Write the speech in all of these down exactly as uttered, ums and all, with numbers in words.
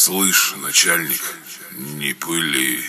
Слышь, начальник, не пыли.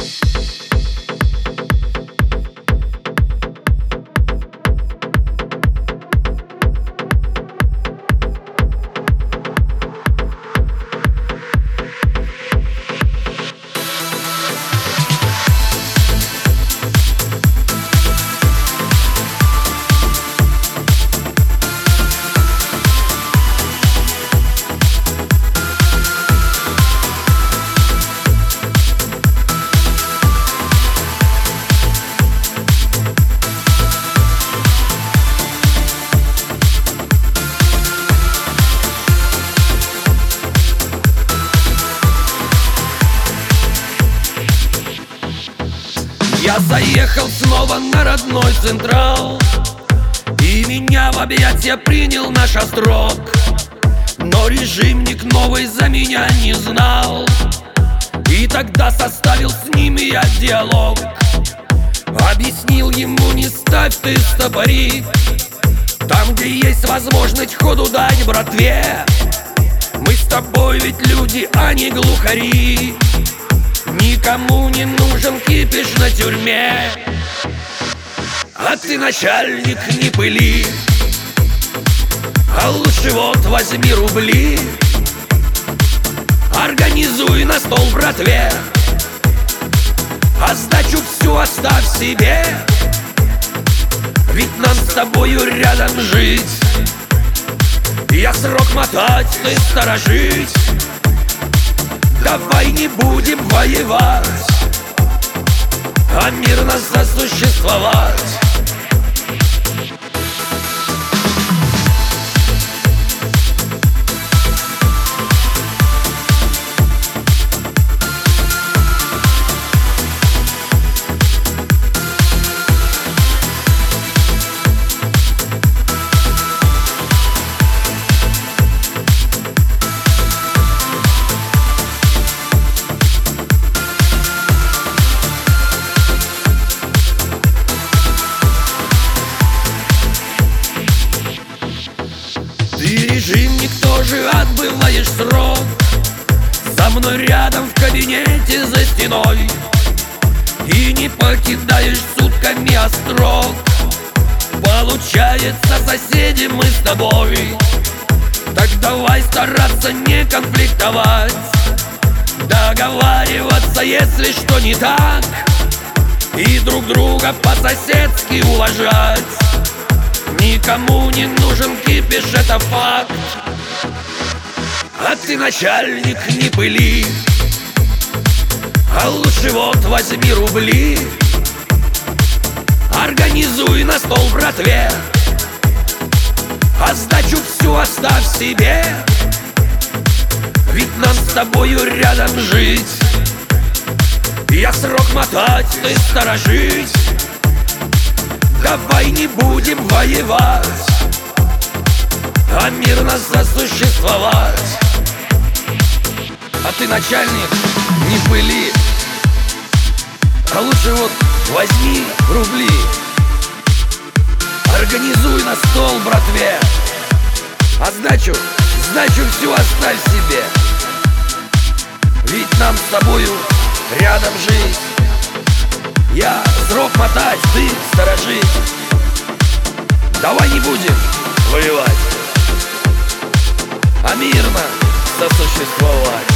Я заехал снова на родной Централ, и меня в объятия принял наш острог. Но режимник новый за меня не знал, и тогда составил с ними я диалог. Объяснил ему: не ставь ты стопори, там, где есть возможность ходу дать братве. Мы с тобой ведь люди, а не глухари. Никому не нужен кипиш на тюрьме. А ты, начальник, не пыли, а лучше вот возьми рубли, организуй на стол братве, а сдачу всю оставь себе. Ведь нам с тобою рядом жить, я срок мотать, ты сторожить. Давай не будем воевать, а мирно сосуществовать. Ты, режимник, тоже отбываешь срок, со мной рядом в кабинете за стеной, и не покидаешь сутками острог. Получается, соседи мы с тобой, так давай стараться не конфликтовать, договариваться, если что не так, и друг друга по-соседски уважать. Никому не нужен кипиш, это факт. А ты, начальник, не пыли, а лучше вот возьми рубли, организуй на стол братве, а сдачу всю оставь себе. Ведь нам с тобою рядом жить, я срок мотать, ты сторожить. Давай не будем воевать, а мирно сосуществовать. А ты, начальник, не пыли, а лучше вот возьми рубли, организуй на стол братве, а сдачу, сдачу всю оставь себе. Ведь нам с тобою рядом жить, я срок мотать, ты сторожить. Давай не будем воевать, а мирно сосуществовать.